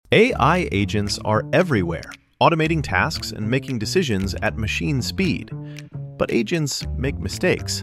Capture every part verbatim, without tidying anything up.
A I agents are everywhere, automating tasks and making decisions at machine speed. But agents make mistakes.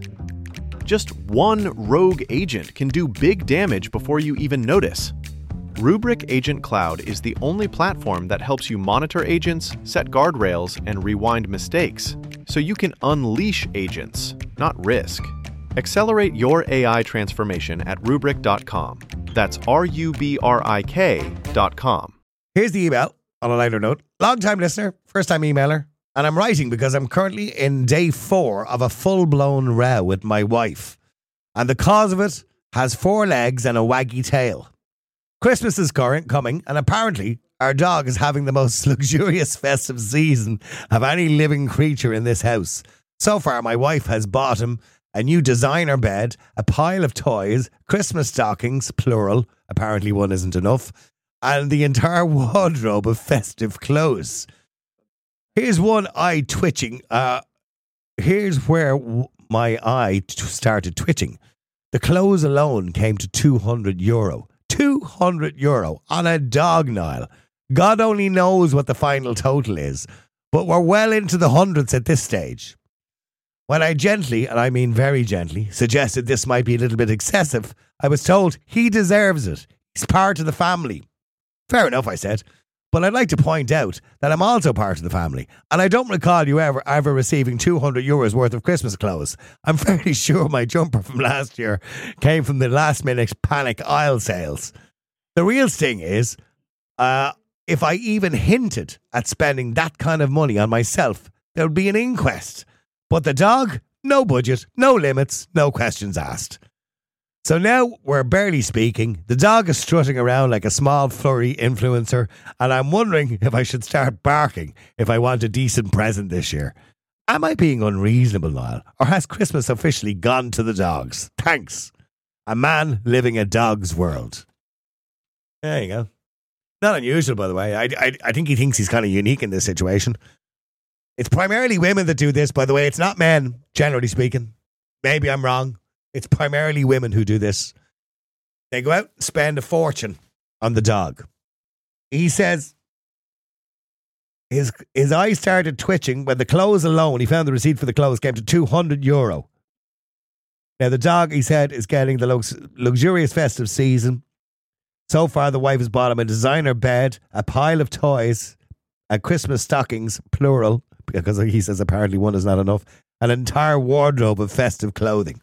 Just one rogue agent can do big damage before you even notice. Rubrik Agent Cloud is the only platform that helps you monitor agents, set guardrails, and rewind mistakes, so you can unleash agents, not risk. Accelerate your A I transformation at rubrik dot com. That's R U B R I K dot com. Here's the email on a lighter note. Long-time listener, first-time emailer, and I'm writing because I'm currently in day four of a full-blown row with my wife. And the cause of it has four legs and a waggy tail. Christmas is current coming, and apparently our dog is having the most luxurious festive season of any living creature in this house. So far, my wife has bought him a new designer bed, a pile of toys, Christmas stockings, plural, apparently one isn't enough, and the entire wardrobe of festive clothes. Here's one eye twitching. Uh, here's where w- my eye t- started twitching. The clothes alone came to two hundred euro. two hundred euro on a dog, Niall. God only knows what the final total is, but we're well into the hundreds at this stage. When I gently, and I mean very gently, suggested this might be a little bit excessive, I was told he deserves it. He's part of the family. Fair enough, I said. But I'd like to point out that I'm also part of the family, and I don't recall you ever ever receiving two hundred euros worth of Christmas clothes. I'm fairly sure my jumper from last year came from the last minute panic aisle sales. The real sting is, uh, if I even hinted at spending that kind of money on myself, there would be an inquest. But the dog, no budget, no limits, no questions asked. So now we're barely speaking. The dog is strutting around like a small furry influencer, and I'm wondering if I should start barking if I want a decent present this year. Am I being unreasonable, Niall? Or has Christmas officially gone to the dogs? Thanks. A man living a dog's world. There you go. Not unusual, by the way. I, I, I think he thinks he's kind of unique in this situation. It's primarily women that do this, by the way. It's not men, generally speaking. Maybe I'm wrong. It's primarily women who do this. They go out and spend a fortune on the dog. He says his his eyes started twitching when the clothes alone, he found the receipt for the clothes, came to two hundred euro. Now, the dog, he said, is getting the lux- luxurious festive season. So far, the wife has bought him a designer bed, a pile of toys, a Christmas stockings, plural, because he says apparently one is not enough, an entire wardrobe of festive clothing.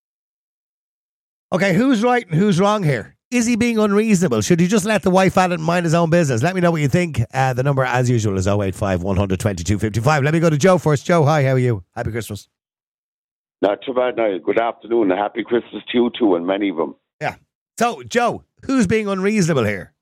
Okay, who's right and who's wrong here? Is he being unreasonable? Should he just let the wife at it and mind his own business? Let me know what you think. Uh, the number, as usual, is oh eight five, one hundred, twenty-two fifty-five. Let me go to Joe first. Joe, hi, how are you? Happy Christmas. Not too bad now. Good afternoon. A happy Christmas to you too, and many of them. Yeah. So, Joe, who's being unreasonable here?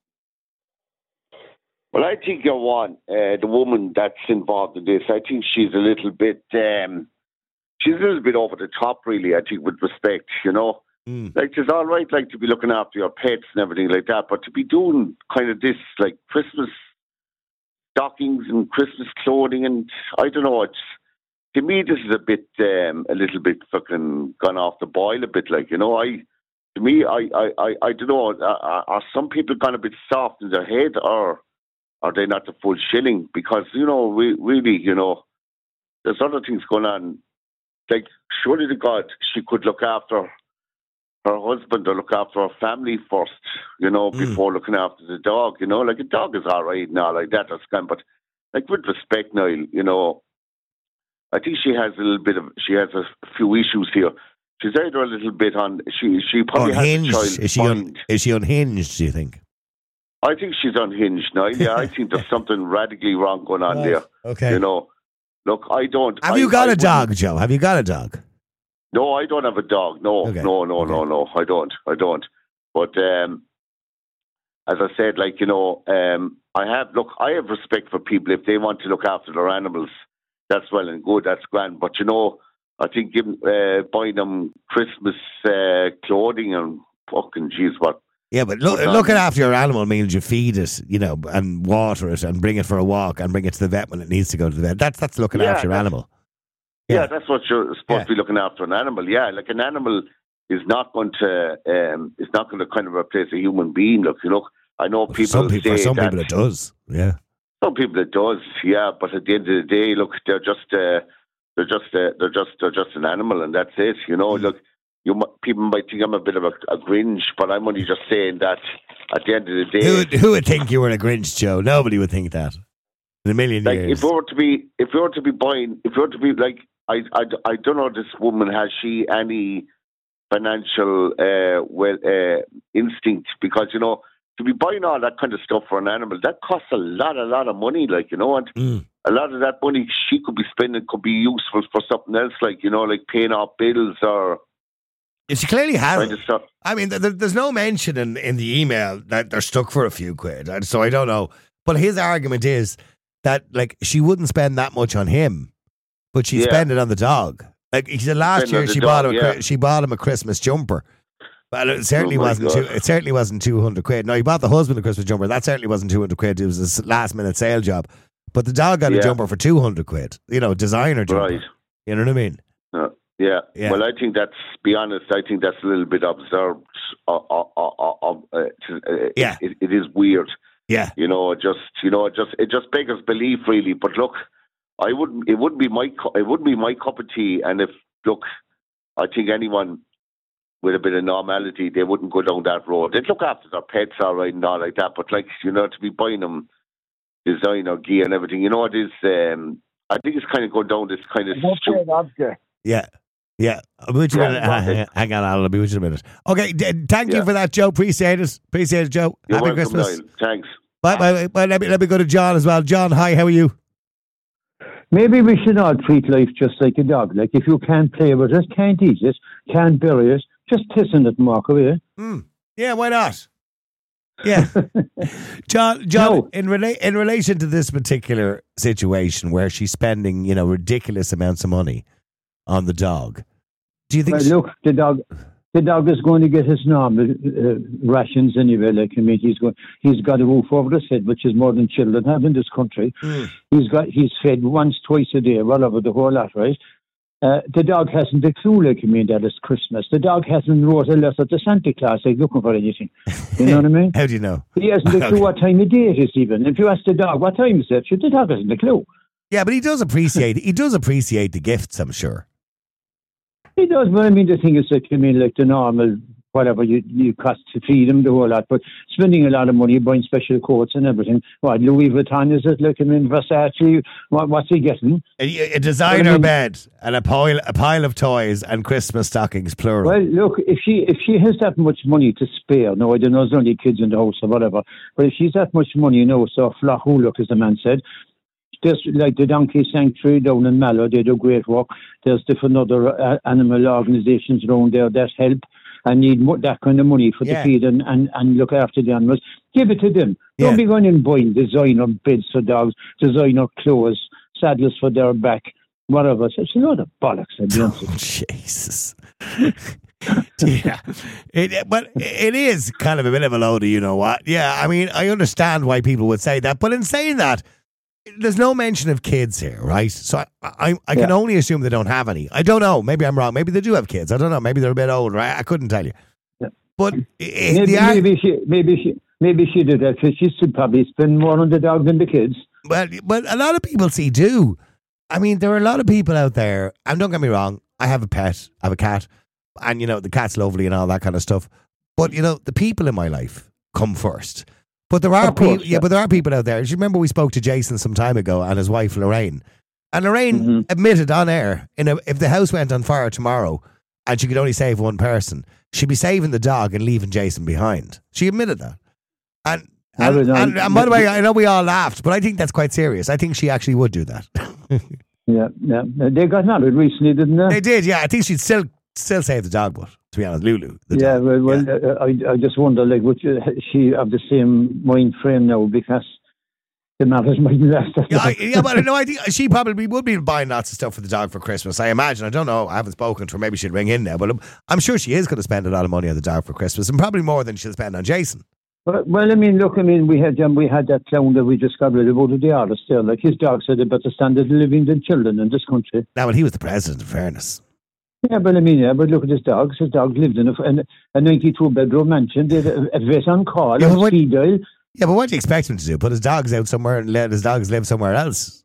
Well, I think you're one. Uh, the woman that's involved in this, I think she's a little bit, um, she's a little bit over the top, really, I think, with respect, you know. Mm. Like, it's all right, like, to be looking after your pets and everything like that, but to be doing kind of this, like, Christmas stockings and Christmas clothing, and I don't know, it's, to me, this is a bit, um, a little bit fucking gone off the boil a bit, like, you know, I, to me, I, I, I, I don't know, are, are some people gone a bit soft in their head, or are they not the full shilling? Because, you know, we, really, you know, there's other things going on. Like, surely to God, she could look after her husband or look after her family first, you know, mm. before looking after the dog, you know. Like, a dog is all right now, like that, that's kind. But, like, with respect, Niall, you know, I think she has a little bit of, she has a few issues here. She's either a little bit on, she she probably unhinged. has a child is she un, Is she unhinged, do you think? I think she's unhinged now. Yeah, I think there's something radically wrong going on right. there. Okay. You know, look, I don't. Have I, you got I a dog, Joe? Have you got a dog? No, I don't have a dog. No, okay. no, no, okay. no, no. I don't. I don't. But um, as I said, like, you know, um, I have, look, I have respect for people if they want to look after their animals. That's well and good. That's grand. But, you know, I think giving, uh, buying them Christmas uh, clothing and fucking jeez, what. Yeah, but look, looking after your animal means you feed it, you know, and water it and bring it for a walk and bring it to the vet when it needs to go to the vet. That's that's looking yeah, after your animal. Yeah. yeah, that's what you're supposed yeah. to be looking after an animal. Yeah, like an animal is not going to um, is not going to kind of replace a human being. Look, you know, I know people some people, say for some that, people it does. Yeah. Some people it does, yeah. But at the end of the day, look, they're just uh, they're just uh, they're just they're just an animal, and that's it. You know, mm. look, you m- people might think I'm a bit of a, a Grinch, but I'm only just saying that at the end of the day, who would, who would think you were a Grinch, Joe? Nobody would think that in a million like, years. If we were to be, if we were to be buying, if we were to be like, I, I, I don't know, this woman, has she any financial uh, well uh, instinct? Because you know, to be buying all that kind of stuff for an animal, that costs a lot, a lot of money. Like, you know, and mm. a lot of that money she could be spending could be useful for something else, like, you know, like paying off bills or. She clearly has. Kind of I mean, th- there's no mention in, in the email that they're stuck for a few quid, so I don't know. But his argument is that, like, she wouldn't spend that much on him, but she'd Yeah. spend it on the dog. Like he said, last Spend year on the she dog, bought him. A, yeah. cri- she bought him a Christmas jumper. Well, it certainly Oh my wasn't. God. Two, it certainly wasn't two hundred quid. No, he bought the husband a Christmas jumper. That certainly wasn't two hundred quid. It was a last minute sale job. But the dog got a Yeah. jumper for two hundred quid. You know, designer jumper. Right. You know what I mean? Uh, yeah. Yeah. Well, I think that's, be honest, I think that's a little bit absurd. Uh, uh, uh, uh, uh, to- uh, Yeah. It, it is weird. Yeah. You know, it just, you know, it just, it just beggars belief, really. But look, I wouldn't, it wouldn't be my, cu- it wouldn't be my cup of tea. And if, look, I think anyone with a bit of normality, they wouldn't go down that road. They'd look after their pets, all right, and all like that. But like, you know, to be buying them designer gear and everything, you know, it is. Um, I think it's kind of going down this kind of. stu- Yeah. Yeah. I'll be with you a Yeah, minute. go Hang, ahead. hang on, I'll be with you in a minute. Okay. D- thank you Yeah. for that, Joe. Appreciate it. Appreciate it, Joe. You're Happy welcome, Christmas. Niall. Thanks. Bye, bye, bye. Let me, let me go to John as well. John, hi. How are you? Maybe we should all treat life just like a dog. Like, if you can't play with it, can't eat it, can't bury it, just listen it and walk away. Mm. Yeah, why not? Yeah. John, John, No. in rela- in relation to this particular situation where she's spending, you know, ridiculous amounts of money on the dog, do you think Well, she- look, the dog, the dog is going to get his normal uh, rations anyway. Like, I mean, he's going, he's got a roof over his head, which is more than children have in this country. Mm. He's got, he's fed once, twice a day, well over the whole lot, right? Uh, the dog hasn't a clue, like, I mean, that it's Christmas. The dog hasn't wrote a letter to Santa Claus, like, looking for anything. You know what I mean? How do you know? He hasn't a clue Okay. what time of day it is, even. If you ask the dog, what time is it? Sure, the dog hasn't a clue. Yeah, but he does appreciate he does appreciate the gifts, I'm sure. He does, but I mean, the thing is, like, I mean, like the normal, whatever you, you cost to feed him, the whole lot, but spending a lot of money buying special coats and everything. What, Louis Vuitton is it? Like, I mean, Versace, what, what's he getting? A, a designer Well, I mean- bed and a pile a pile of toys and Christmas stockings, plural. Well, look, if she if she has that much money to spare, no, I don't know, there's only kids in the house or whatever, but if she's that much money, you know, so Flahuluk, as the man said, there's like the Donkey Sanctuary down in Mallow, they do great work. There's different other uh, animal organisations around there that help and need mo- that kind of money for Yeah. the feed and, and, and look after the animals. Give it to them. Yeah. Don't be going and buying designer beds for dogs, designer clothes, saddles for their back, whatever. It's a load of bollocks, I'd be honest with you. Oh, Jesus. Yeah, it, but it is kind of a bit of a load of you know what. Yeah, I mean, I understand why people would say that, but in saying that, there's no mention of kids here, right? So I, I, I can Yeah. only assume they don't have any. I don't know. Maybe I'm wrong. Maybe they do have kids. I don't know. Maybe they're a bit older. I, I couldn't tell you. Yeah. But i- Maybe, the ar- maybe she, maybe she, maybe she did that because she should probably spend more on the dog than the kids. well, but a lot of people see do. I mean, there are a lot of people out there, and don't get me wrong, I have a pet, I have a cat, and, you know, the cat's lovely and all that kind of stuff. But, you know, the people in my life come first. But there are Of course, people, yeah, yeah. but there are people out there. Do you remember we spoke to Jason some time ago and his wife, Lorraine? And Lorraine Mhm. admitted on air, in a, if the house went on fire tomorrow and she could only save one person, she'd be saving the dog and leaving Jason behind. She admitted that. And I and, would, um, and, and by the way, I know we all laughed, but I think that's quite serious. I think she actually would do that. Yeah, yeah. They got married recently, didn't they? They did, yeah. I think she'd still still save the dog, but to be honest, Lulu. The Yeah, dog. well, well Yeah. uh, I, I just wonder, like, would you, she have the same mind frame now because the matters might last. that Yeah, I, long. yeah, but no, I think she probably would be buying lots of stuff for the dog for Christmas. I imagine. I don't know. I haven't spoken to her. Maybe she'd ring in now, but I'm, I'm sure she is going to spend a lot of money on the dog for Christmas, and probably more than she'll spend on Jason. Well, well, I mean, look, I mean, we had um, we had that clown that we just got rid of out of the artist there. Like, his dog said a better standard of living than children in this country. Now, well, he was the president. In fairness, Yeah, but I mean, yeah, but look at his dogs. His dogs lived in a, in a ninety-two bedroom mansion. They had a, a vet on call, Yeah, a but what- speed dial. Yeah, but what do you expect him to do? Put his dogs out somewhere and let his dogs live somewhere else?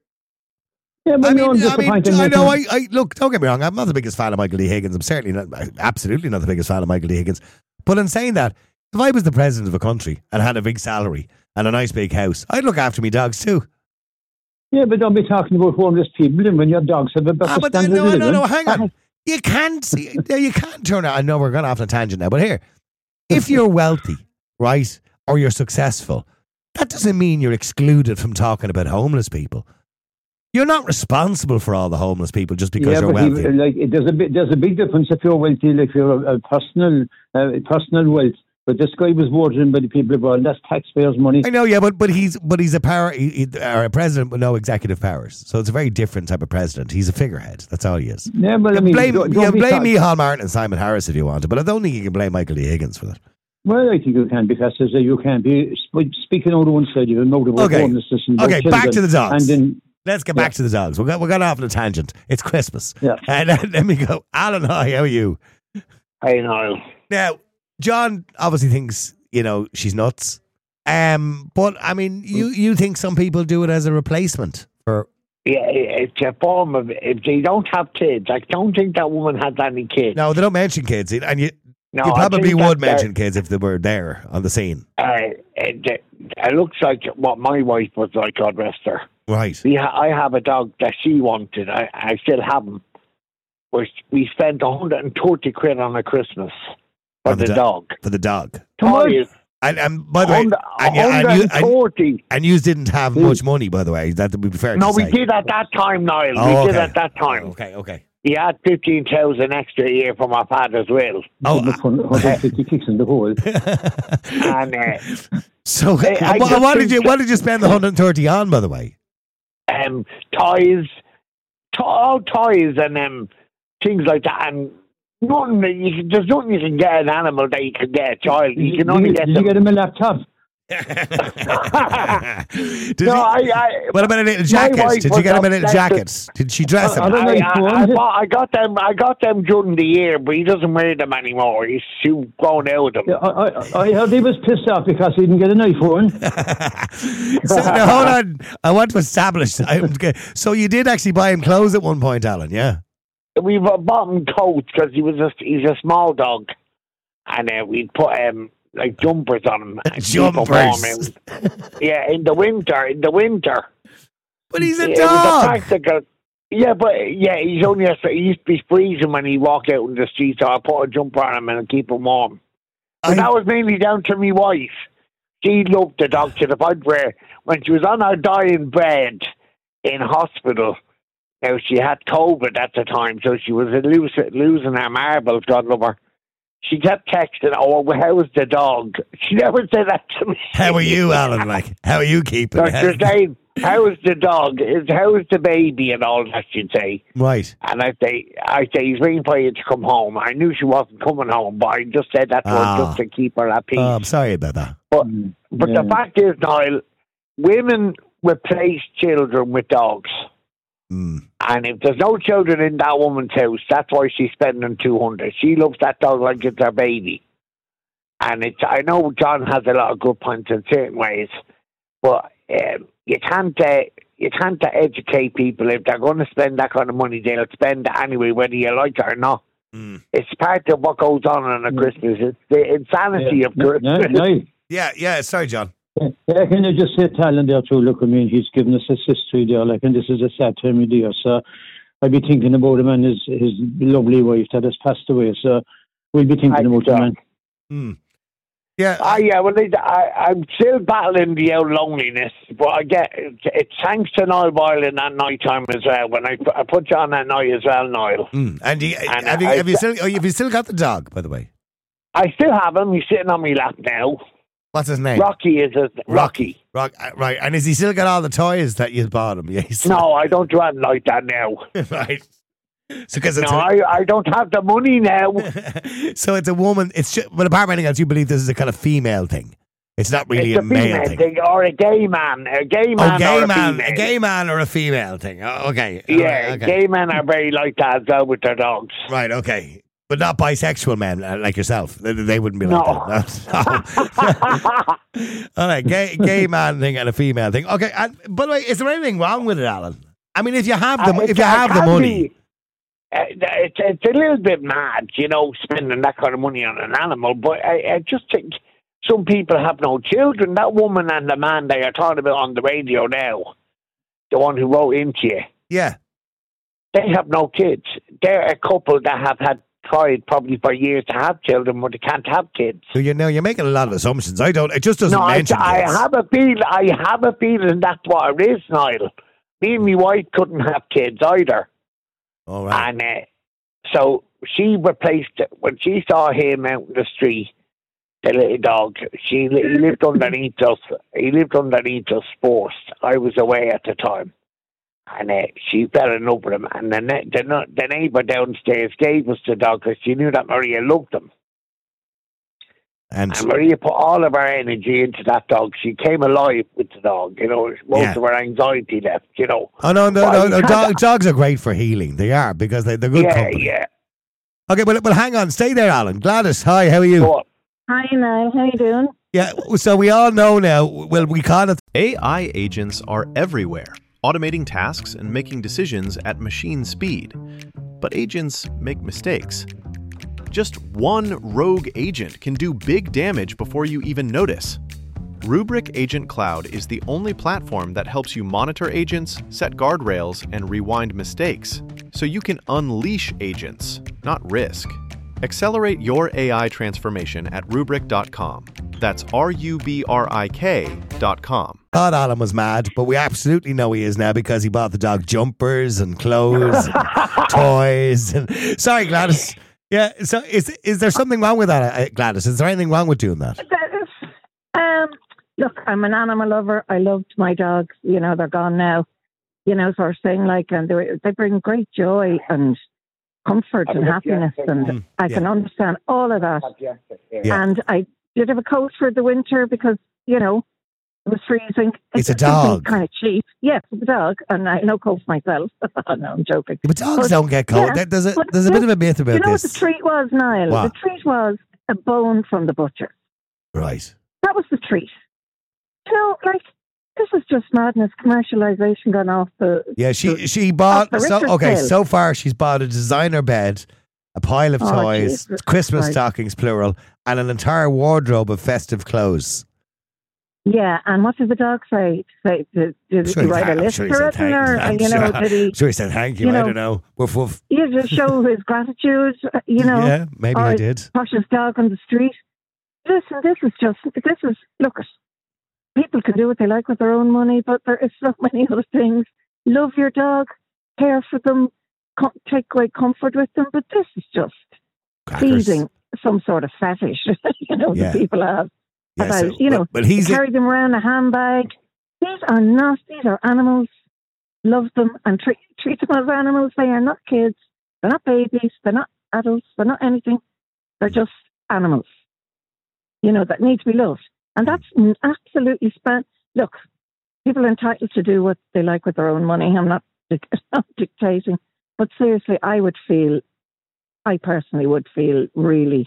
Yeah, but I no, I'm mean, just I, the mean, point I'm I know. I, making. I look. Don't get me wrong. I'm not the biggest fan of Michael D. Higgins. I'm certainly not, absolutely not the biggest fan of Michael D. Higgins. But in saying that, if I was the president of a country and had a big salary and a nice big house, I'd look after me dogs too. Yeah, but don't be talking about homeless people and when your dogs have a better Ah, but uh, standard no, of no, living. no. Hang on. You can't. See, yeah, you can't turn it. I know we're going off on a tangent now, but here, if you're wealthy, right, or you're successful, that doesn't mean you're excluded from talking about homeless people. You're not responsible for all the homeless people just because yeah, you're but wealthy. he, like it- there's a bit, there's a big difference if you're wealthy, like if you're a, a personal, uh, personal wealth. But this guy was voted in by the people abroad. That's taxpayers' money. I know, yeah, but but he's but he's a power, he, he, or a president with no executive powers. So it's a very different type of president. He's a figurehead. That's all he is. Yeah, well, You I mean, blame, don't- you don't be blame talk- Micheál Martin and Simon Harris if you want to, but I don't think you can blame Michael D. Higgins for that. Well, I think you can because there's a, you can't be sp- speaking out of one side. You have no about Okay. homelessness and about Okay, back children, to the dogs. And then Let's get back to the dogs. We got we got off on a tangent. It's Christmas. Yeah. And uh, let me go. Alan, hi, how are you? Hey, Niall. Now, John obviously thinks, you know, she's nuts. Um, but I mean, you, you think some people do it as a replacement for. Yeah, it's a form of, if they don't have kids, I don't think that woman has any kids. No, they don't mention kids, and you No, you I probably think would that, mention kids if they were there on the scene, Uh, it, it looks like what my wife was like, God rest her. right? We ha- I have a dog that she wanted. I, I still have him. We, we spent one hundred thirty quid on a Christmas for On the the do- dog. For the dog. Toys, And, and by the way, one and you, and, you, hundred and, thirty. and you didn't have much money, by the way. That would be fair No, to we say. did at that time, Niall. Oh, we okay. did at that time. Okay, okay. He had fifteen thousand extra a year from our father's will. Oh, one hundred fifty kicks in the hole. And uh, so I- I uh, what, just what did you think- what did you spend the one hundred thirty on, by the way? um, toys, to- all toys and um, things like that. And nothing that you can, there's nothing you can get an animal that you can get a child. You can only did, get did them. you get him a laptop? did no, you, I, I, what about a little my jacket? wife Did you was get him a little obsessed jacket? Did she dress him? I don't know. I, Nice I, one. I, bought, I got them. I got them during the year, but he doesn't wear them anymore. He's too grown out of them. Yeah, I, I, I heard he was pissed off because he didn't get an iPhone. so now, hold on, I want to establish. I'm, so you did actually buy him clothes at one point, Alan? Yeah. We bought him coats because he was just he's a small dog, and uh, we put um like jumpers on him. and keep him warm. Jumpers. Yeah, in the winter. In the winter. But he's a It was a dog. practical. Yeah, but yeah, he's only a, he used to be freezing when he walked out in the street, so I put a jumper on him and keep him warm. But I- that was mainly down to me wife. She loved the dog to the point where when she was on her dying bed in hospital, now she had COVID at the time, so she was losing, losing her marbles, God love her. She kept texting, "Oh, how's the dog?" She never said that to me. How are you, Alan? Like, how are you keeping? So she was saying, "How's the dog? Is how's the baby?" and all that. She'd say. Right. And I say, I say, he's waiting for you to come home. I knew she wasn't coming home, but I just said that to Ah. her just to keep her at peace. Oh, I'm sorry about that. but but Yeah. the fact is, Niall, women replace children with dogs. Mm. And if there's no children in that woman's house, that's why she's spending two hundred. She loves that dog like it's her baby. And it's I know John has a lot of good points in certain ways, but um, you can't uh, you can't uh, educate people. If they're going to spend that kind of money, they'll spend it anyway, whether you like it or not. Mm. It's part of what goes on on a Christmas. It's the insanity Yeah. of No, Christmas. no, no. Yeah, yeah. Sorry, John. Yeah, can I just say, Talon there too? Look, I mean, he's given us his history there, like, and this is a sad time of the year. So I'd be thinking about him and his his lovely wife that has passed away. So we'll be thinking Thanks, about John. him. Mm. Yeah. Ah, yeah, well, it, I, I'm still battling the old loneliness, but I get it's thanks to Niall Boylan that night time as well. When I, I put you on that night as well, Niall. Mm. And, you, And have, you, I- have you still? Oh, have you still got the dog? By the way, I still have him. He's sitting on my lap now. what's his name? Rocky is a Rocky. Rock, uh, right. And has he still got all the toys that you bought him? Yes. No, I don't do anything like that now. right. So because No, it's I, I don't have the money now. a, so it's a woman. It's just, but apart from anything else, you believe this is a kind of female thing. It's not really it's a, a male female thing. thing. Or a gay man. A gay man Oh, gay or a man, female. a gay man or a female thing. Oh, okay. All Yeah, right, okay. gay men are very like that as well with their dogs. Right, okay. But not bisexual men uh, like yourself. They, they wouldn't be No. like that. No. All right, gay, gay man thing and a female thing. Okay, and by the way, is there anything wrong with it, Alan? I mean, if you have the, Uh, if it- you it have the can money. be- uh, it's, it's a little bit mad, you know, spending that kind of money on an animal. But I, I just think some people have no children. That woman and the man they are talking about on the radio now, the one who wrote into you, Yeah. they have no kids. They're a couple that have had tried probably for years to have children, but they can't have kids. So you know, you're making a lot of assumptions. I don't. It just doesn't No, I, mention I kids. have a feel. I have a feeling that's what it is, Niall. Me and my wife couldn't have kids either. All right. And uh, so she replaced, when she saw him out in the street, the little dog, she he lived underneath us. He lived underneath us forced. I was away at the time. And uh, she fell in love with him. And the, ne- the, no- the neighbour downstairs gave us the dog because she knew that Maria loved him. And And Maria put all of her energy into that dog. She came alive with the dog, you know. Most Yeah. of her anxiety left, you know. oh no, no, Well, no, you no. can't- Dog, dogs are great for healing. They are because they, they're good yeah, company. yeah. Okay, well, well, hang on. Stay there, Alan. Gladys, hi. How are you? But Hi, Niall. How you doing? Yeah. So we all know now. Well, we kind of. A I agents are everywhere, automating tasks and making decisions at machine speed. But agents make mistakes. Just one rogue agent can do big damage before you even notice. Rubrik Agent Cloud is the only platform that helps you monitor agents, set guardrails, and rewind mistakes, so you can unleash agents, not risk. Accelerate your A I transformation at rubrik dot com. That's R U B R I K dot com. Thought Alan was mad, but we absolutely know he is now because he bought the dog jumpers and clothes and toys. And, sorry, Gladys. Yeah. So is is there something wrong with that, uh, Gladys? Is there anything wrong with doing that? Um, look, I'm an animal lover. I loved my dogs. You know, they're gone now. You know, sort of thing. Like, and they they bring great joy and comfort and happiness, and Mm, I yeah. can understand all of that. Yeah. And I did have a coat for the winter because you know it was freezing. It's a just something dog. kind of cheap. Yes, it's a dog, and I no coat for myself. No, I'm joking. But dogs But- don't get cold. yeah, There- there's a but there's a bit of a myth You about know what this. the treat was, Niall? What? The treat was a bone from the butcher. Right. That was the treat. You know, like, this is just madness. Commercialisation gone off the... Yeah, she the- she bought the so Richard okay, Hill. so far she's bought a designer bed, a pile of Oh, toys, Jesus Christmas Christ. stockings plural, and an entire wardrobe of festive clothes. Yeah, and what did the dog say? Say Did, did Sure he he wait a thank- I'm list sure he for said it? thank- Or, I'm you know, sure- did he... Sure, he said thank you. you I know, don't know. Woof woof. He just show his gratitude, you know, yeah, maybe or I did. push his dog on the street. Listen, this is just... This is... Look, people can do what they like with their own money, but there is so many other things. Love your dog, care for them, co- take great comfort with them, but this is just... Crackers. pleasing some sort of fetish, you know, Yeah. that people have Yeah, about, so- you know, but, but he's carry them around a handbag. These are not, these are animals. Love them and treat, treat them as animals. They are not kids. They're not babies. They're not adults. They're not anything. They're just animals, you know, that need to be loved. And that's n- absolutely spent. Look, people are entitled to do what they like with their own money. I'm not, dic- not dictating. But seriously, I would feel, I personally would feel really,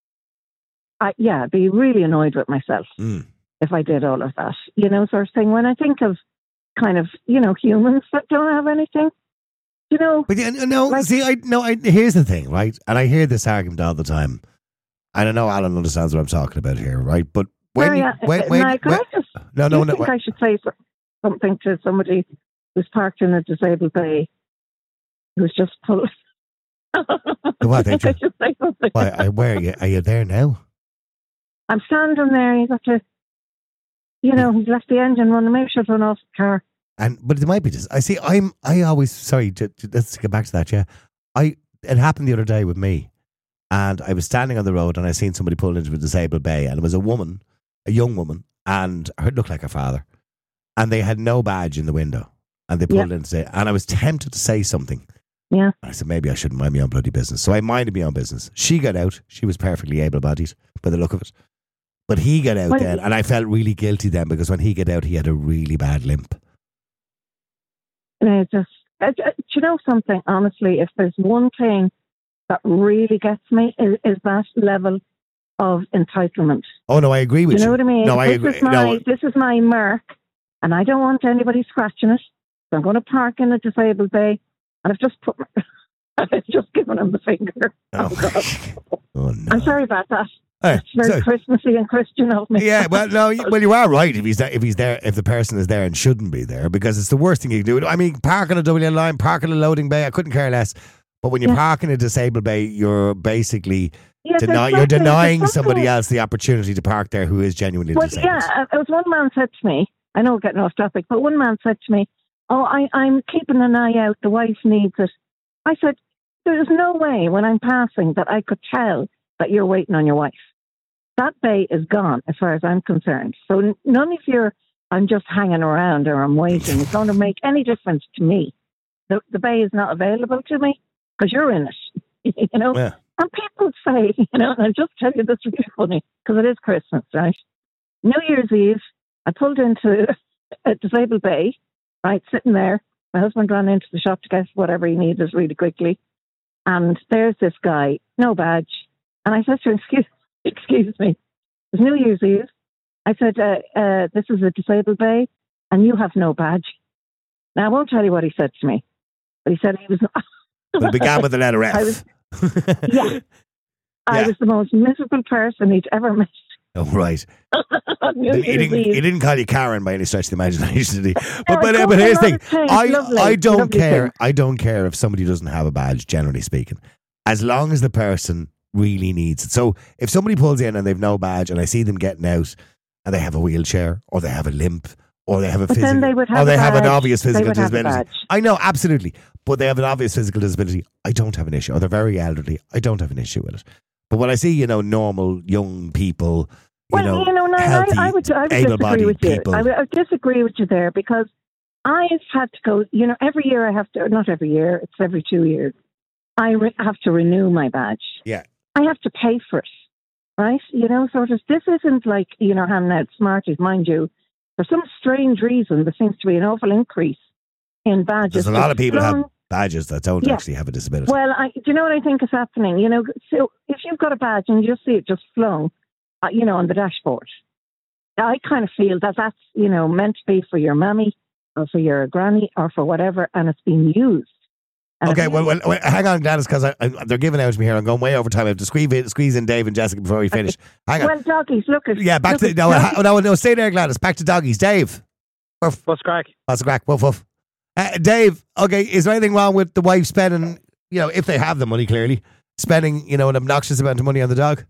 I, yeah, I'd be really annoyed with myself Mm. if I did all of that. You know, sort of thing. When I think of kind of, you know, humans that don't have anything, you know, But yeah, no, Like- see, I no, I, here's the thing, right? And I hear this argument all the time. And I know Alan understands what I'm talking about here, right? But when Sorry, you, uh, when, uh, when, Niall, can when- I just, no, do no, you no, think I should say so- something to somebody who's parked in a disabled bay who's just pulled? What, I they think I ju- should say something. why, I, where are you? Are you there now? I'm standing there. He's got to, you know, he's left the engine running. Maybe should run off the car. And but it might be just. I see. I'm. I always. Sorry. J- j- let's get back to that. Yeah. I. It happened the other day with me, and I was standing on the road and I seen somebody pull into a disabled bay, and it was a woman, a young woman, and her looked like her father, and they had no badge in the window, and they pulled Yeah. in to say, and I was tempted to say something. Yeah. I said maybe I shouldn't mind my own bloody business, so I minded my own business. She got out. She was perfectly able-bodied by the look of it. But he got out Well, then, and I felt really guilty then because when he got out, he had a really bad limp. I just, uh, uh, do you know something? Honestly, if there's one thing that really gets me, is, is that level of entitlement. Oh no, I agree with you. you. know what I mean? No, I this agree. Is my, no. This is my mark, and I don't want anybody scratching it. So I'm going to park in a disabled bay, and I've just put, my, I've just given him the finger. Oh, Oh, oh no. I'm sorry about that. Hey, It's very so- Christmassy and Christian of me. Yeah, well, no, you- well, you are right if he's there, if he's there, if the person is there and shouldn't be there, because it's the worst thing you can do. I mean, park on a double yellow line, park on a loading bay, I couldn't care less. But when you Yeah. park in a disabled bay, you're basically Yes, deny, exactly. you're There's denying something- somebody else the opportunity to park there who is genuinely Well, disabled. yeah, uh, it was one man said to me, I know we're getting off topic, but one man said to me, oh, I, I'm keeping an eye out, the wife needs it. I said, there's no way when I'm passing that I could tell that you're waiting on your wife. That bay is gone as far as I'm concerned. So n- none of your, I'm just hanging around or I'm waiting, is going to make any difference to me. The, the bay is not available to me because you're in it, you know. Yeah. And people say, you know, and I'll just tell you this really funny because it is Christmas, right? New Year's Eve, I pulled into a disabled bay, right, sitting there. My husband ran into the shop to get whatever he needed really quickly. And there's this guy, no badge. And I said to him, excuse, excuse me, it's New Year's Eve. I said, uh, uh, this is a disabled bay and you have no badge. Now, I won't tell you what he said to me, but he said he was... But it began with the letter F. I was, yeah. I Yeah. was the most miserable person he'd ever met. Oh, right. on New He Year's didn't, Eve. he didn't call you Karen by any stretch of the imagination, did he? But, No, but, I but called here's the him thing. a lot of I, things. Lovely, I don't lovely care. thing. I don't care if somebody doesn't have a badge, generally speaking, as long as the person really needs it. So if somebody pulls in and they've no badge and I see them getting out and they have a wheelchair or they have a limp or they have a But physical, then they would have or they a have an badge. obvious They physical would have a disability. badge. I know, absolutely. But they have an obvious physical disability. I don't have an issue. Or they're very elderly. I don't have an issue with it. But when I see, you know, normal young people, you Well, know, you know, no, healthy, I, I would, I would disagree able-bodied with you. people. I would, I would disagree with you there because I've had to go, you know, every year I have to, not every year, it's every two years, I re- have to renew my badge. Yeah. I have to pay for it, right? You know, so just, this isn't like, you know, handing out Smarties, mind you. For some strange reason, there seems to be an awful increase in badges. There's a lot of people Flung- have badges that don't Yeah. actually have a disability. Well, I, do you know what I think is happening? You know, so if you've got a badge and you just see it just flung, uh, you know, on the dashboard, I kind of feel that that's, you know, meant to be for your mammy or for your granny or for whatever, and it's being used. And Okay, if- well, well, well, hang on, Gladys, because I, I, they're giving out to me here. I'm going way over time. I have to squeeze in, squeeze in Dave and Jessica before we finish. Hang on. well, doggies, look at yeah, back look to at no, doggies. ha- no, no, stay there, Gladys. Back to doggies. Dave, woof, What's crack? that's a crack. Woof, woof. Uh, Dave, okay, is there anything wrong with the wife spending, you know, if they have the money, clearly spending, you know, an obnoxious amount of money on the dog?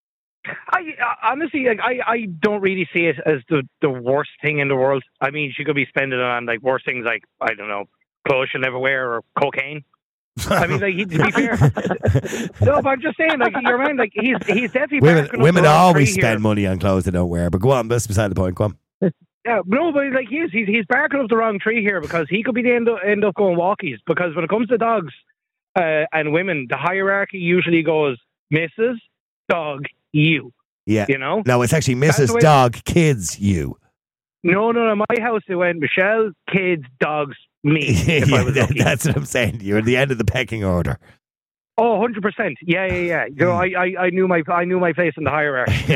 I, I honestly, like, I, I don't really see it as the, the worst thing in the world. I mean, she could be spending it on like worse things, like I don't know, clothes she'll never wear or cocaine. I mean, like he, to be fair, no, but I'm just saying, like your man, like he's he's definitely women, barking up women the wrong always tree spend here. money on clothes they don't wear. But go on, that's beside the point. Go on. Yeah, no, but like he is, he's he's barking up the wrong tree here because he could be the end up, end up going walkies. Because when it comes to dogs uh, and women, the hierarchy usually goes Missus Dog, you. Yeah. You know? No, it's actually That's Missus the way- Dog, kids, you. No, no, no. My house it went Michelle, kids, dogs, me. If I Yeah, was that- lucky. that's what I'm saying. You're at the end of the pecking order. Oh, one hundred percent. Yeah, yeah, yeah. You know, I, I, I knew my I knew my place in the hierarchy. You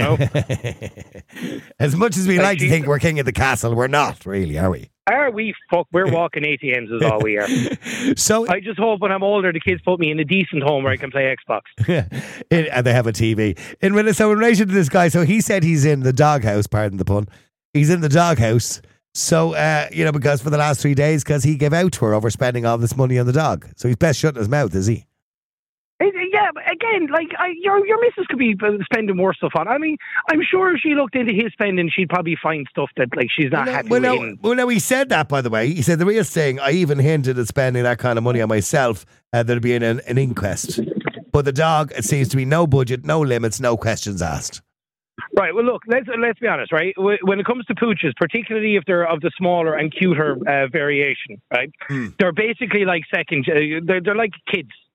know? As much as we Like like to she's- think we're king of the castle, we're not really, are we? Are we fuck? We're walking A T Ms is all we are. So, I just hope when I'm older, the kids put me in a decent home where I can play Xbox. in, and they have a T V. In rela- so in relation to this guy, so he said he's in the doghouse, pardon the pun. He's in the doghouse. So, uh, you know, because for the last three days, because he gave out to her over spending all this money on the dog. So he's best shutting his mouth, is he? It- Yeah, but again, like I, your your missus could be uh, spending more stuff on. I mean, I'm sure if she looked into his spending, she'd probably find stuff that like she's not Well, happy well, with. no, in- well, no, he said that, by the way. He said the real thing, I even hinted at spending that kind of money on myself, uh, there'd be an, an inquest. But the dog, it seems to be no budget, no limits, no questions asked. Right. Well, look. Let's let's be honest. Right. Wh- When it comes to pooches, particularly if they're of the smaller and cuter uh, variation, right? Hmm. They're basically like second. Uh, they're they're like kids.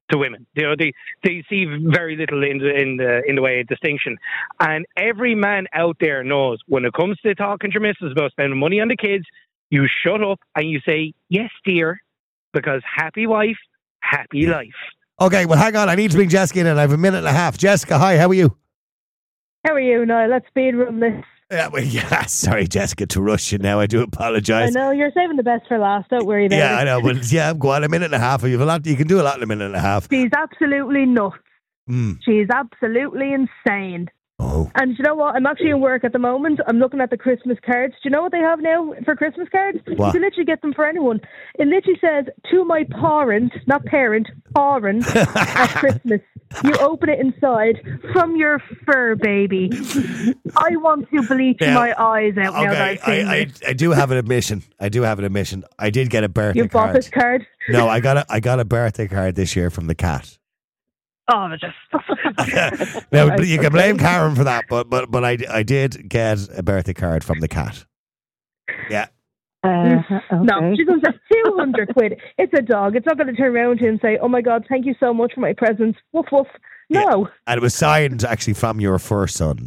to women. You know, they they see very little in the in the in the way of distinction. And every man out there knows when it comes to talking to your missus about spending money on the kids, you shut up and you say, yes, dear, because happy wife, happy life. Okay, well, hang on. I need to bring Jessica in, and I have a minute and a half. Jessica, hi, how are you? How are you? No, let's speed run this. Yeah, well, yeah, sorry, Jessica, to rush you now. I do I apologise. know, you're saving the best for last. Don't worry about Yeah, it. I know, but yeah, go on, a minute and a half. You have a lot. You can do a lot in a minute and a half. She's absolutely nuts. Mm. She's absolutely insane. Oh, And you know what? I'm actually in work at the moment. I'm looking at the Christmas cards. Do you know what they have now for Christmas cards? What? You can literally get them for anyone. It literally says, to my parent, not parent, parent, at Christmas. You open it inside, from your fur baby. I want to bleach Yeah. my eyes out now that okay. I've seen I, I, this. I do have an admission. I do have an admission. I did get a birthday You bought card. this card? No, I got a I got a birthday card this year from the cat. Oh, just... Now, but you can blame Karen for that, but but but I, I did get a birthday card from the cat. Yeah. Uh, No, okay. she's going to say two hundred quid. It's a dog. It's not going to turn around to you and say, oh my God, thank you so much for my presents. Woof, woof. No. And it was signed actually from your first son.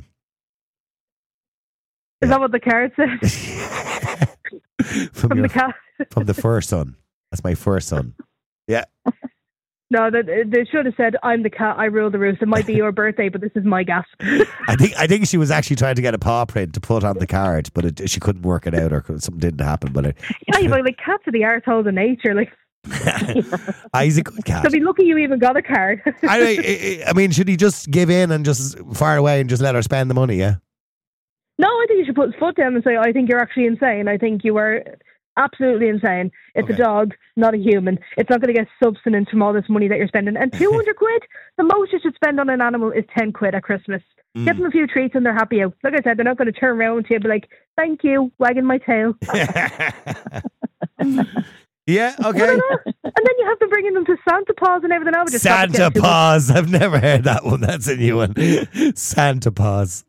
Is that what the card says? from From your, the cat? from the first son. That's my first son. Yeah. No, they, they should have said, I'm the cat, I rule the roost. It might be your birthday, but this is my gas. I think I think she was actually trying to get a paw print to put on the card, but it, she couldn't work it out, or something didn't happen. But it, Yeah, you're like, cats are the arsehole of nature. Like, ah, he's a good cat. so be lucky you even got a card. I, I, I mean, should he just give in and just fire away and just let her spend the money? Yeah. No, I think you should put his foot down and say, I think you're actually insane. I think you are absolutely insane. It's Okay. a dog, not a human. It's not going to get substance from all this money that you're spending. And two hundred quid, the most you should spend on an animal is ten quid at Christmas. Mm. Get them a few treats and they're happy out. Like I said, they're not going to turn around to you and be like, thank you, wagging my tail. Yeah. I Okay. don't know. And then you have them bringing them to Santa Paws and everything. I would just stop Santa getting too much. Paws. I've never heard that one. That's a new one. Santa Paws.